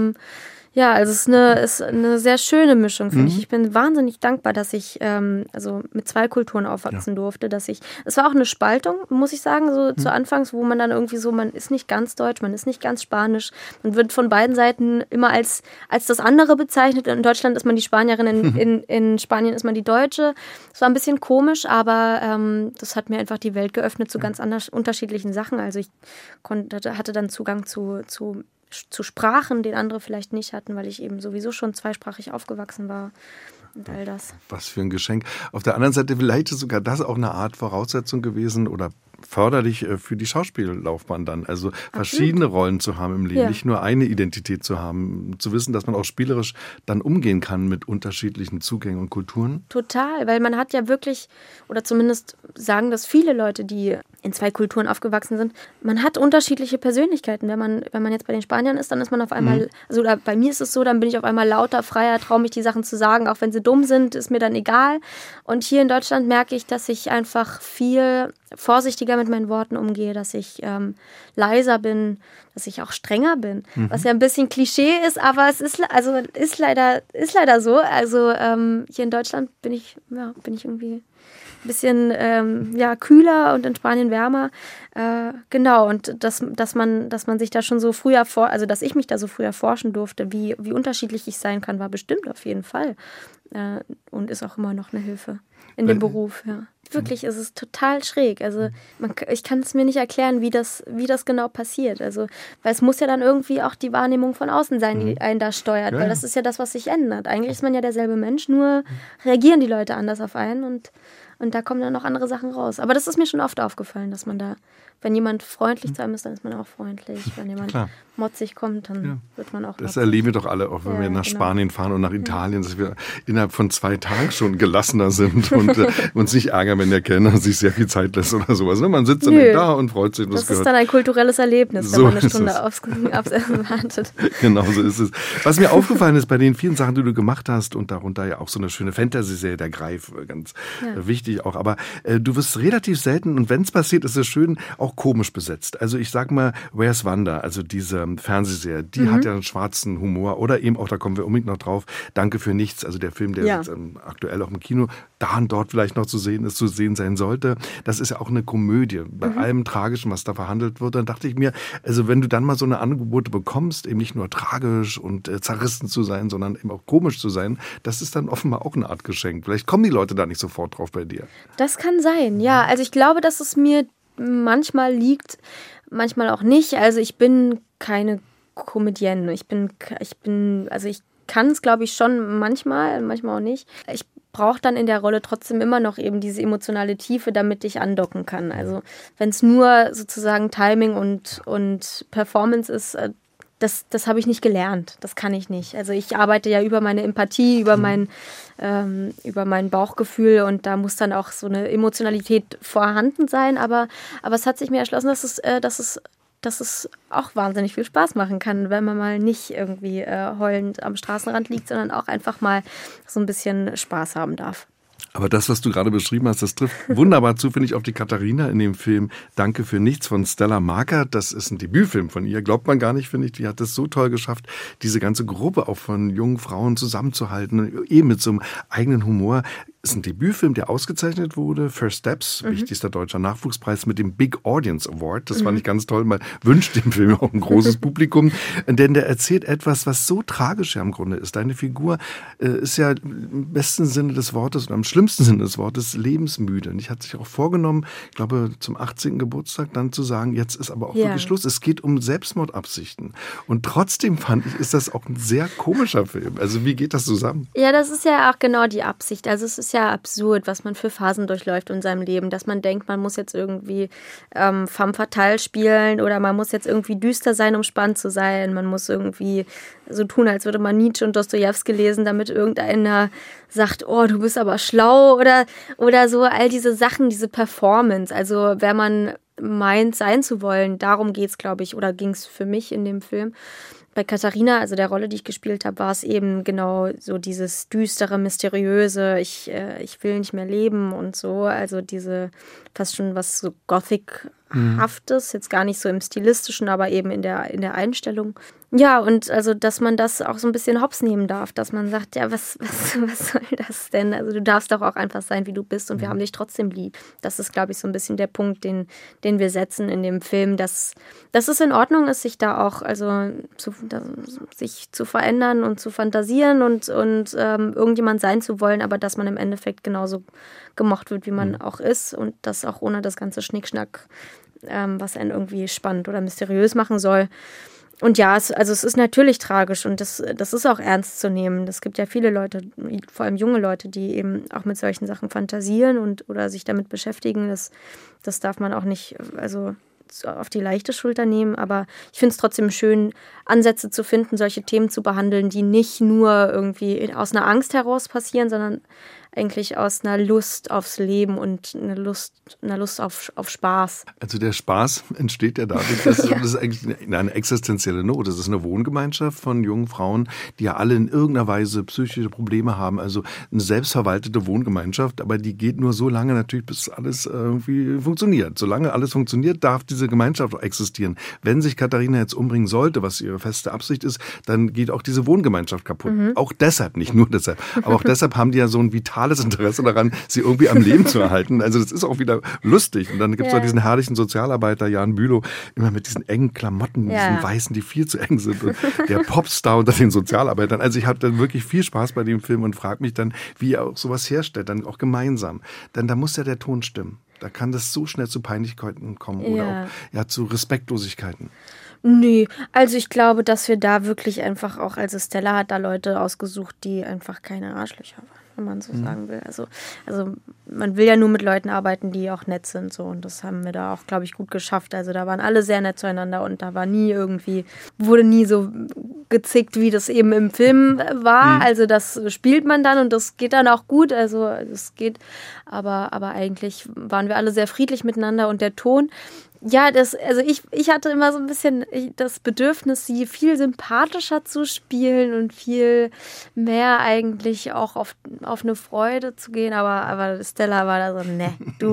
ja, also es ist eine sehr schöne Mischung, finde ich. Ich bin wahnsinnig dankbar, dass ich also mit 2 Kulturen aufwachsen durfte. Es war auch eine Spaltung, muss ich sagen, so zu Anfangs, wo man dann irgendwie so, man ist nicht ganz deutsch, man ist nicht ganz spanisch. Man wird von beiden Seiten immer als das andere bezeichnet. In Deutschland ist man die Spanierin, in Spanien ist man die Deutsche. Das war ein bisschen komisch, aber das hat mir einfach die Welt geöffnet zu ganz unterschiedlichen Sachen. Also ich hatte dann Zugang zu Sprachen, den andere vielleicht nicht hatten, weil ich eben sowieso schon zweisprachig aufgewachsen war und all das. Was für ein Geschenk. Auf der anderen Seite vielleicht ist sogar das auch eine Art Voraussetzung gewesen oder förderlich für die Schauspiellaufbahn dann. Also verschiedene Rollen zu haben im Leben, nicht nur eine Identität zu haben, zu wissen, dass man auch spielerisch dann umgehen kann mit unterschiedlichen Zugängen und Kulturen. Total, weil man hat ja wirklich, oder zumindest sagen das viele Leute, die in 2 Kulturen aufgewachsen sind, man hat unterschiedliche Persönlichkeiten. Wenn man jetzt bei den Spaniern ist, dann ist man auf einmal, also bei mir ist es so, dann bin ich auf einmal lauter, freier, traue mich die Sachen zu sagen, auch wenn sie dumm sind, ist mir dann egal. Und hier in Deutschland merke ich, dass ich einfach viel vorsichtiger mit meinen Worten umgehe, dass ich leiser bin, dass ich auch strenger bin, was ja ein bisschen Klischee ist, aber es ist leider so. Also hier in Deutschland bin ich irgendwie ein bisschen kühler und in Spanien wärmer. Genau, und dass man sich da schon so früh dass ich mich da so früh erforschen durfte, wie unterschiedlich ich sein kann, war bestimmt auf jeden Fall. Und ist auch immer noch eine Hilfe in dem Beruf, ja. Wirklich, es ist total schräg. Also ich kann es mir nicht erklären, wie das genau passiert. Also, weil es muss ja dann irgendwie auch die Wahrnehmung von außen sein, die einen da steuert. Ja, weil das ist ja das, was sich ändert. Eigentlich ist man ja derselbe Mensch, nur reagieren die Leute anders auf einen und da kommen dann noch andere Sachen raus. Aber das ist mir schon oft aufgefallen, dass man da, wenn jemand freundlich zu einem ist, dann ist man auch freundlich. Wenn jemand motzig kommt, dann wird man auch motzig. Das erleben wir doch alle, auch wenn wir nach Spanien fahren und nach Italien, dass wir innerhalb von 2 Tagen schon gelassener sind und uns nicht ärgern, wenn der Kellner sich sehr viel Zeit lässt oder sowas. Man sitzt dann da und freut sich. Das ist dann ein kulturelles Erlebnis, wenn man eine Stunde aufs Essen wartet. Genau so ist es. Was mir aufgefallen ist bei den vielen Sachen, die du gemacht hast und darunter ja auch so eine schöne Fantasy-Serie, der Greif, ganz wichtig auch, aber du wirst relativ selten, und wenn es passiert, ist es schön, auch komisch besetzt. Also ich sag mal, Where's Wanda, also diese Fernsehserie, die hat ja einen schwarzen Humor oder eben auch, da kommen wir unbedingt noch drauf, Danke für nichts, also der Film, der jetzt aktuell auch im Kino da und dort vielleicht noch zu sehen sein sollte. Das ist ja auch eine Komödie, bei allem Tragischen, was da verhandelt wird. Dann dachte ich mir, also wenn du dann mal so eine Angebote bekommst, eben nicht nur tragisch und zerrissen zu sein, sondern eben auch komisch zu sein, das ist dann offenbar auch eine Art Geschenk. Vielleicht kommen die Leute da nicht sofort drauf bei dir. Das kann sein, ja. Also ich glaube, dass es mir manchmal liegt, manchmal auch nicht. Also ich bin keine Comedienne. Ich kann es, glaube ich, schon manchmal auch nicht. Ich brauche dann in der Rolle trotzdem immer noch eben diese emotionale Tiefe, damit ich andocken kann. Also wenn es nur sozusagen Timing und Performance ist, das habe ich nicht gelernt. Das kann ich nicht. Also ich arbeite ja über meine Empathie, über mein Bauchgefühl und da muss dann auch so eine Emotionalität vorhanden sein. Aber es hat sich mir erschlossen, dass es auch wahnsinnig viel Spaß machen kann, wenn man mal nicht irgendwie heulend am Straßenrand liegt, sondern auch einfach mal so ein bisschen Spaß haben darf. Aber das, was du gerade beschrieben hast, das trifft wunderbar zu, finde ich, auf die Katharina in dem Film Danke für nichts von Stella Markert. Das ist ein Debütfilm von ihr, glaubt man gar nicht, finde ich. Die hat es so toll geschafft, diese ganze Gruppe auch von jungen Frauen zusammenzuhalten, eben mit so einem eigenen Humor. Ist ein Debütfilm, der ausgezeichnet wurde. First Steps, wichtigster deutscher Nachwuchspreis mit dem Big Audience Award. Das fand ich ganz toll. Man wünscht dem Film auch ein großes Publikum. Denn der erzählt etwas, was so tragisch ja im Grunde ist. Deine Figur ist ja im besten Sinne des Wortes oder im schlimmsten Sinne des Wortes lebensmüde. Und ich hatte sich auch vorgenommen, ich glaube zum 18. Geburtstag dann zu sagen, jetzt ist aber auch wirklich Schluss. Es geht um Selbstmordabsichten. Und trotzdem fand ich, ist das auch ein sehr komischer Film. Also wie geht das zusammen? Ja, das ist ja auch genau die Absicht. Also es ist ja absurd, was man für Phasen durchläuft in seinem Leben, dass man denkt, man muss jetzt irgendwie femme fatale spielen oder man muss jetzt irgendwie düster sein, um spannend zu sein. Man muss irgendwie so tun, als würde man Nietzsche und Dostojewski lesen, damit irgendeiner sagt, oh, du bist aber schlau oder so, all diese Sachen, diese Performance. Also wenn man meint, sein zu wollen, darum geht's, glaube ich, oder ging es für mich in dem Film. Bei Katharina, also der Rolle, die ich gespielt habe, war es eben genau so dieses düstere, mysteriöse, ich will nicht mehr leben und so. Also diese fast schon was so Gothic-haftes, jetzt gar nicht so im Stilistischen, aber eben in der Einstellung. Ja, und also, dass man das auch so ein bisschen hops nehmen darf, dass man sagt, ja, was soll das denn? Also du darfst doch auch einfach sein, wie du bist und wir haben dich trotzdem lieb. Das ist, glaube ich, so ein bisschen der Punkt, den wir setzen in dem Film, dass es in Ordnung ist, sich da auch, also sich zu verändern und zu fantasieren und irgendjemand sein zu wollen, aber dass man im Endeffekt genauso gemocht wird, wie man auch ist und das auch ohne das ganze Schnickschnack, was einen irgendwie spannend oder mysteriös machen soll. Und ja, es ist natürlich tragisch und das ist auch ernst zu nehmen. Es gibt ja viele Leute, vor allem junge Leute, die eben auch mit solchen Sachen fantasieren oder sich damit beschäftigen. Das darf man auch nicht auf die leichte Schulter nehmen. Aber ich finde es trotzdem schön, Ansätze zu finden, solche Themen zu behandeln, die nicht nur irgendwie aus einer Angst heraus passieren, sondern eigentlich aus einer Lust aufs Leben und einer Lust auf Spaß. Also der Spaß entsteht ja dadurch, das ist eigentlich eine existenzielle Not. Das ist eine Wohngemeinschaft von jungen Frauen, die ja alle in irgendeiner Weise psychische Probleme haben. Also eine selbstverwaltete Wohngemeinschaft, aber die geht nur so lange natürlich, bis alles irgendwie funktioniert. Solange alles funktioniert, darf diese Gemeinschaft auch existieren. Wenn sich Katharina jetzt umbringen sollte, was ihre feste Absicht ist, dann geht auch diese Wohngemeinschaft kaputt. Auch deshalb, nicht nur deshalb, aber auch deshalb haben die ja so ein vitales Interesse daran, sie irgendwie am Leben zu erhalten. Also das ist auch wieder lustig. Und dann gibt es auch diesen herrlichen Sozialarbeiter Jan Bülow, immer mit diesen engen Klamotten, diesen weißen, die viel zu eng sind. Und der Popstar unter den Sozialarbeitern. Also ich habe dann wirklich viel Spaß bei dem Film und frage mich dann, wie er auch sowas herstellt, dann auch gemeinsam. Denn da muss ja der Ton stimmen. Da kann das so schnell zu Peinlichkeiten kommen oder auch zu Respektlosigkeiten. Nee, also ich glaube, dass wir da wirklich einfach auch, also Stella hat da Leute ausgesucht, die einfach keine Arschlöcher waren, wenn man so sagen will. Also man will ja nur mit Leuten arbeiten, die auch nett sind, so, und das haben wir da auch, glaube ich, gut geschafft. Also da waren alle sehr nett zueinander und da war wurde nie so gezickt, wie das eben im Film war. Also das spielt man dann und das geht dann auch gut, also es geht, aber eigentlich waren wir alle sehr friedlich miteinander und der Ton, ja, ich hatte immer so ein bisschen das Bedürfnis, sie viel sympathischer zu spielen und viel mehr eigentlich auch auf eine Freude zu gehen. Aber Stella Stella war da so, ne,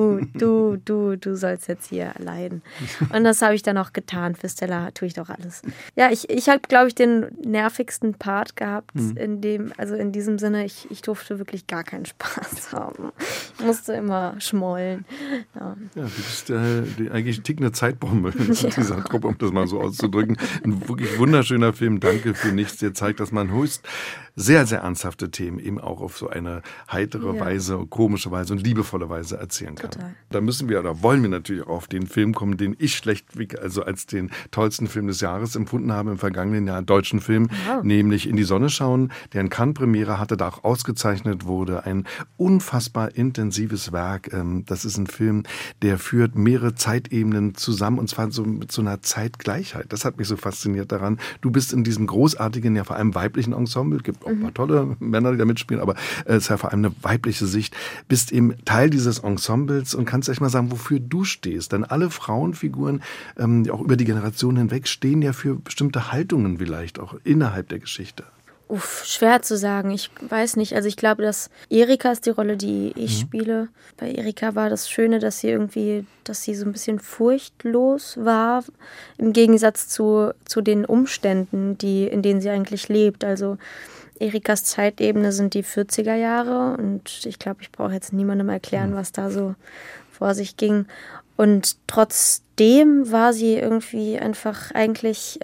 du sollst jetzt hier leiden. Und das habe ich dann auch getan. Für Stella tue ich doch alles. Ja, ich habe, glaube ich, den nervigsten Part gehabt, in diesem Sinne, ich durfte wirklich gar keinen Spaß haben. Ich musste immer schmollen. Ja, du bist eigentlich ein Tick eine Zeitbombe in dieser Truppe, um das mal so auszudrücken. Ein wirklich wunderschöner Film. Danke für nichts. Der zeigt, dass man höchst sehr, sehr ernsthafte Themen eben auch auf so eine heitere Weise, komische Weise und liebevolle Weise erzählen kann. Total. Da müssen wir oder wollen wir natürlich auch auf den Film kommen, den ich schlechtweg also als den tollsten Film des Jahres empfunden habe im vergangenen Jahr, deutschen Film, nämlich In die Sonne schauen, der in Cannes Premiere hatte, da auch ausgezeichnet wurde. Ein unfassbar intensives Werk. Das ist ein Film, der führt mehrere Zeitebenen zusammen und zwar so mit so einer Zeitgleichheit. Das hat mich so fasziniert daran. Du bist in diesem großartigen, ja vor allem weiblichen Ensemble, gibt auch ein paar tolle Männer, die da mitspielen, aber es ist ja vor allem eine weibliche Sicht, bist eben Teil dieses Ensembles und kannst echt mal sagen, wofür du stehst. Denn alle Frauenfiguren, auch über die Generationen hinweg, stehen ja für bestimmte Haltungen vielleicht auch innerhalb der Geschichte. Schwer zu sagen. Ich weiß nicht. Also ich glaube, dass Erika ist die Rolle, die ich spiele. Bei Erika war das Schöne, dass sie so ein bisschen furchtlos war, im Gegensatz zu den Umständen, in denen sie eigentlich lebt. Also Erikas Zeitebene sind die 40er Jahre und ich glaube, ich brauche jetzt niemandem erklären, was da so vor sich ging. Und trotzdem war sie irgendwie einfach eigentlich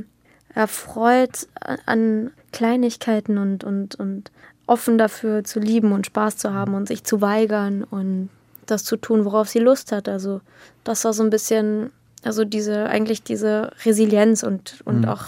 erfreut an Kleinigkeiten und offen dafür zu lieben und Spaß zu haben und sich zu weigern und das zu tun, worauf sie Lust hat. Also das war so ein bisschen, also diese Resilienz und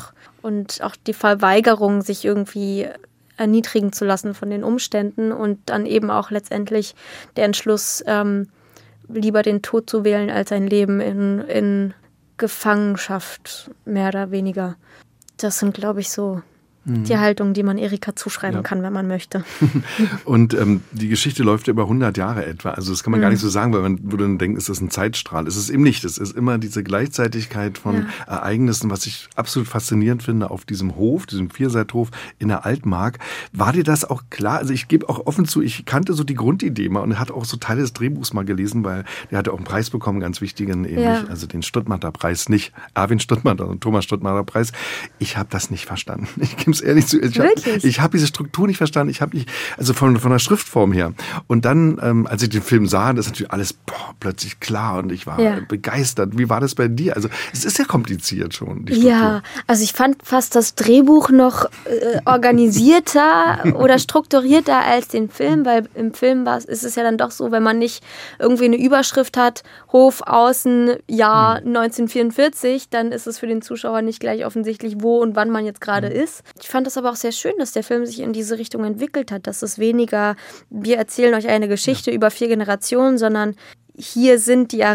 auch die Verweigerung, sich irgendwie erniedrigen zu lassen von den Umständen und dann eben auch letztendlich der Entschluss, lieber den Tod zu wählen als ein Leben in Gefangenschaft, mehr oder weniger. Das sind, glaube ich, so die Haltung, die man Erika zuschreiben kann, wenn man möchte. Und die Geschichte läuft ja über 100 Jahre etwa. Also das kann man gar nicht so sagen, weil man würde dann denken, ist das ein Zeitstrahl. Es ist eben nicht. Es ist immer diese Gleichzeitigkeit von Ereignissen, was ich absolut faszinierend finde auf diesem Hof, diesem Vierseithof in der Altmark. War dir das auch klar? Also ich gebe auch offen zu, ich kannte so die Grundidee mal und hatte auch so Teile des Drehbuchs mal gelesen, weil der hatte auch einen Preis bekommen, ganz wichtigen, ähnlich, also den Stuttmatter-Preis, nicht Erwin Stuttmatter, sondern Thomas Stuttmatter-Preis. Ich habe das nicht verstanden. Ich gebe es ehrlich zu. Ich habe diese Struktur nicht verstanden. Ich habe nicht, also von der Schriftform her. Und dann, als ich den Film sah, das ist natürlich alles plötzlich klar und ich war begeistert. Wie war das bei dir? Also es ist ja kompliziert schon, die Struktur. Ja, also ich fand fast das Drehbuch noch organisierter oder strukturierter als den Film, weil im Film ist es ja dann doch so, wenn man nicht irgendwie eine Überschrift hat, Hof, Außen, Jahr 1944, dann ist es für den Zuschauer nicht gleich offensichtlich, wo und wann man jetzt gerade ist. Ich fand es aber auch sehr schön, dass der Film sich in diese Richtung entwickelt hat, dass es weniger, wir erzählen euch eine Geschichte über 4 Generationen, sondern hier sind die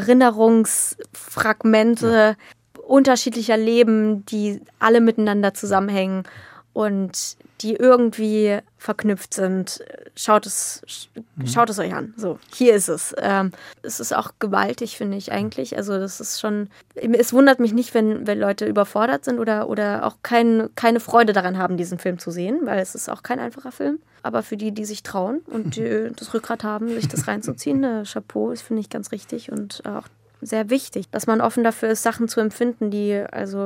Erinnerungsfragmente unterschiedlicher Leben, die alle miteinander zusammenhängen und die irgendwie verknüpft sind. Schaut es euch an. So, hier ist es. Es ist auch gewaltig, finde ich eigentlich. Also das ist schon, es wundert mich nicht, wenn Leute überfordert sind oder auch keine Freude daran haben, diesen Film zu sehen, weil es ist auch kein einfacher Film. Aber für die sich trauen und die das Rückgrat haben, sich das reinzuziehen, Chapeau, das finde ich ganz richtig und auch sehr wichtig, dass man offen dafür ist, Sachen zu empfinden, die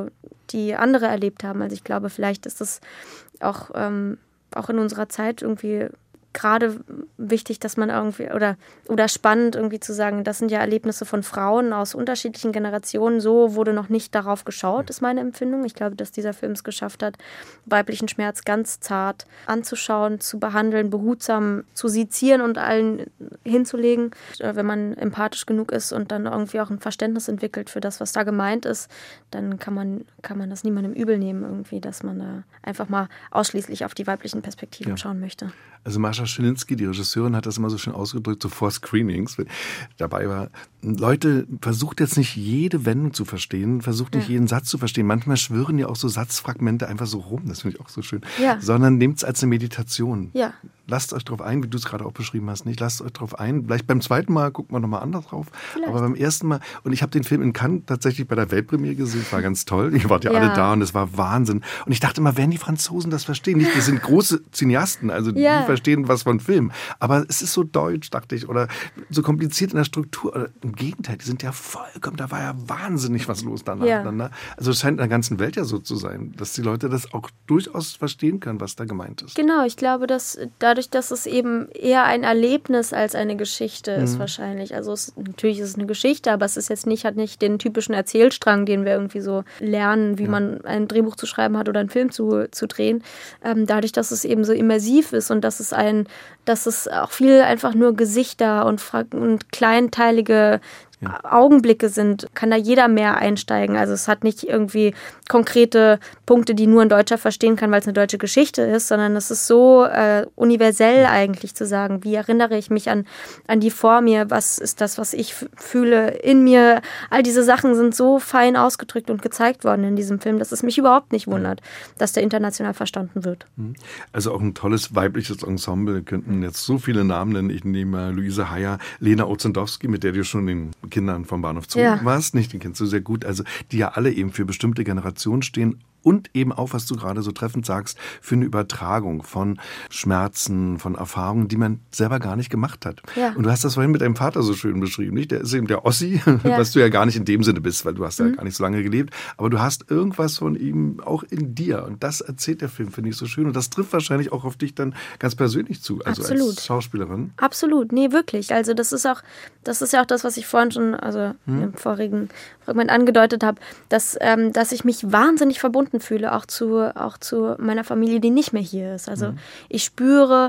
andere erlebt haben. Also ich glaube, vielleicht ist das auch in unserer Zeit irgendwie gerade wichtig, dass man irgendwie oder spannend irgendwie zu sagen, das sind ja Erlebnisse von Frauen aus unterschiedlichen Generationen. So wurde noch nicht darauf geschaut, ist meine Empfindung. Ich glaube, dass dieser Film es geschafft hat, weiblichen Schmerz ganz zart anzuschauen, zu behandeln, behutsam zu sezieren und allen hinzulegen. Wenn man empathisch genug ist und dann irgendwie auch ein Verständnis entwickelt für das, was da gemeint ist, dann kann man das niemandem übel nehmen, irgendwie, dass man da einfach mal ausschließlich auf die weiblichen Perspektiven schauen möchte. Also Mascha Schilinski, die Regisseurin, hat das immer so schön ausgedrückt, so vor Screenings, wenn dabei war. Leute, versucht jetzt nicht jede Wendung zu verstehen, versucht nicht jeden Satz zu verstehen. Manchmal schwirren ja auch so Satzfragmente einfach so rum, das finde ich auch so schön. Ja. Sondern nehmt es als eine Meditation. Ja. lasst euch drauf ein, wie du es gerade auch beschrieben hast, nicht? Lasst euch drauf ein. Vielleicht beim zweiten Mal guckt man nochmal anders drauf. Vielleicht. Aber beim ersten Mal, und ich habe den Film in Cannes tatsächlich bei der Weltpremiere gesehen, war ganz toll. Ihr wart ja alle da und es war Wahnsinn. Und ich dachte immer, werden die Franzosen das verstehen? Nicht, die sind große Cineasten, also die verstehen was von Film. Aber es ist so deutsch, dachte ich, oder so kompliziert in der Struktur. Oder im Gegenteil, die sind ja vollkommen, da war ja wahnsinnig was los danach. Ja. Also es scheint in der ganzen Welt ja so zu sein, dass die Leute das auch durchaus verstehen können, was da gemeint ist. Genau, ich glaube, dass dadurch, dass es eben eher ein Erlebnis als eine Geschichte ist wahrscheinlich. Also natürlich ist es eine Geschichte, aber es ist jetzt hat nicht den typischen Erzählstrang, den wir irgendwie so lernen, wie man ein Drehbuch zu schreiben hat oder einen Film zu drehen. Dadurch, dass es eben so immersiv ist und dass es auch viel einfach nur Gesichter und kleinteilige Augenblicke sind, kann da jeder mehr einsteigen. Also es hat nicht irgendwie konkrete Punkte, die nur ein Deutscher verstehen kann, weil es eine deutsche Geschichte ist, sondern es ist so universell eigentlich zu sagen, wie erinnere ich mich an die vor mir, was ist das, was ich fühle in mir. All diese Sachen sind so fein ausgedrückt und gezeigt worden in diesem Film, dass es mich überhaupt nicht wundert, dass der international verstanden wird. Also auch ein tolles weibliches Ensemble, könnten jetzt so viele Namen nennen. Ich nehme Luise Heyer, Lena Ozendowski, mit der du schon den Kindern vom Bahnhof Zoo warst, nicht? Den kennst du sehr gut. Also die ja alle eben für bestimmte Generationen stehen und eben auch, was du gerade so treffend sagst, für eine Übertragung von Schmerzen, von Erfahrungen, die man selber gar nicht gemacht hat. Ja. Und du hast das vorhin mit deinem Vater so schön beschrieben, nicht? Der ist eben der Ossi, was du ja gar nicht in dem Sinne bist, weil du hast ja gar nicht so lange gelebt. Aber du hast irgendwas von ihm auch in dir. Und das erzählt der Film, finde ich, so schön. Und das trifft wahrscheinlich auch auf dich dann ganz persönlich zu, also als Schauspielerin. Absolut, nee, wirklich. Also das ist ja auch das, was ich vorhin schon, im vorigen Fragment angedeutet habe, dass ich mich wahnsinnig verbunden fühle, auch zu meiner Familie, die nicht mehr hier ist. Also ich spüre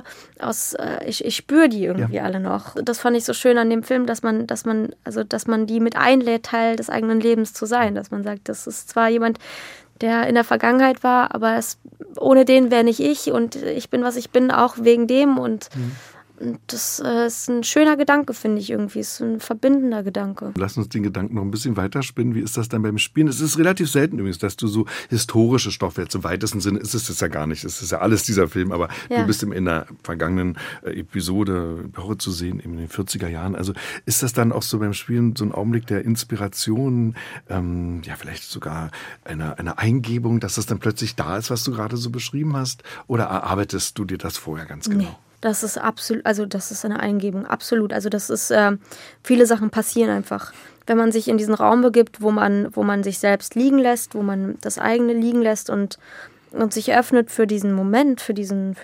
die irgendwie alle noch. Das fand ich so schön an dem Film, dass man die mit einlädt, Teil des eigenen Lebens zu sein. Dass man sagt, das ist zwar jemand, der in der Vergangenheit war, aber ohne den wäre nicht ich und ich bin, was ich bin, auch wegen dem und das ist ein schöner Gedanke, finde ich irgendwie. Es ist ein verbindender Gedanke. Lass uns den Gedanken noch ein bisschen weiterspinnen. Wie ist das dann beim Spielen? Es ist relativ selten übrigens, dass du so historische Stoffe, jetzt im weitesten Sinne ist es das ja gar nicht. Es ist ja alles dieser Film, aber du bist in der vergangenen Episode zu sehen, eben in den 40er Jahren. Also ist das dann auch so beim Spielen so ein Augenblick der Inspiration, vielleicht sogar eine Eingebung, dass das dann plötzlich da ist, was du gerade so beschrieben hast? Oder erarbeitest du dir das vorher ganz genau? Nee. Das ist absolut, also das ist eine Eingebung, absolut. Also das ist, viele Sachen passieren einfach. Wenn man sich in diesen Raum begibt, wo man sich selbst liegen lässt, wo man das eigene liegen lässt und sich öffnet für diesen Moment, für diese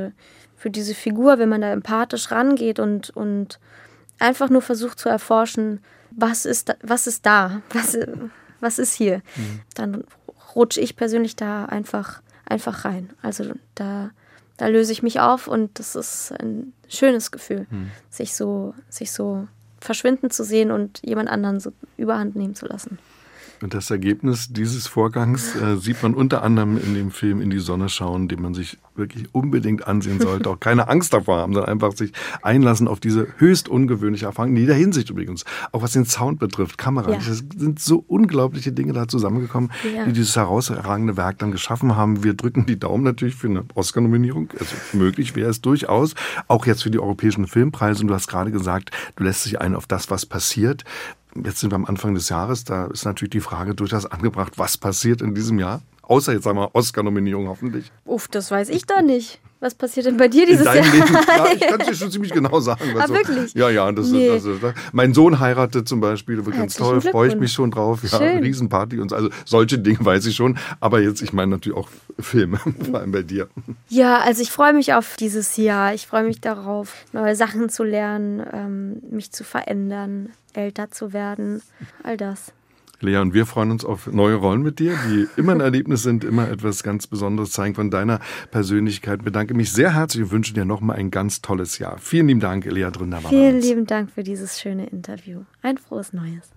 Figur, wenn man da empathisch rangeht und einfach nur versucht zu erforschen, was ist da, was ist hier, dann rutsche ich persönlich da einfach rein. Also da löse ich mich auf und das ist ein schönes Gefühl, sich so verschwinden zu sehen und jemand anderen so überhand nehmen zu lassen. Und das Ergebnis dieses Vorgangs sieht man unter anderem in dem Film In die Sonne schauen, den man sich wirklich unbedingt ansehen sollte. Auch keine Angst davor haben, sondern einfach sich einlassen auf diese höchst ungewöhnliche Erfahrung. In jeder Hinsicht übrigens. Auch was den Sound betrifft, Kamera. Es sind so unglaubliche Dinge da zusammengekommen, die dieses herausragende Werk dann geschaffen haben. Wir drücken die Daumen natürlich für eine Oscar-Nominierung. Also möglich wäre es durchaus. Auch jetzt für die europäischen Filmpreise. Und du hast gerade gesagt, du lässt dich ein auf das, was passiert. Jetzt sind wir am Anfang des Jahres, da ist natürlich die Frage durchaus angebracht, was passiert in diesem Jahr? Außer jetzt sagen wir Oscar-Nominierung hoffentlich. Das weiß ich da nicht. Was passiert denn bei dir dieses Jahr? Leben? Ja, ich kann es dir schon ziemlich genau sagen. Wirklich? Ja, das mein Sohn heiratet zum Beispiel, das wird ganz toll, freue ich mich schon drauf. Ja, Riesenparty und so. Also solche Dinge weiß ich schon. Aber jetzt, ich meine natürlich auch Filme, vor allem bei dir. Ja, also ich freue mich auf dieses Jahr. Ich freue mich darauf, neue Sachen zu lernen, mich zu verändern, älter zu werden, all das. Lea, und wir freuen uns auf neue Rollen mit dir, die immer ein Erlebnis sind, immer etwas ganz Besonderes zeigen von deiner Persönlichkeit. Ich bedanke mich sehr herzlich und wünsche dir nochmal ein ganz tolles Jahr. Vielen lieben Dank, Lea Drinder. Vielen lieben Dank für dieses schöne Interview. Ein frohes Neues.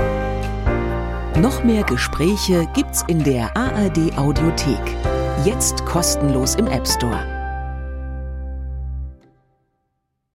Noch mehr Gespräche gibt's in der ARD Audiothek. Jetzt kostenlos im App Store.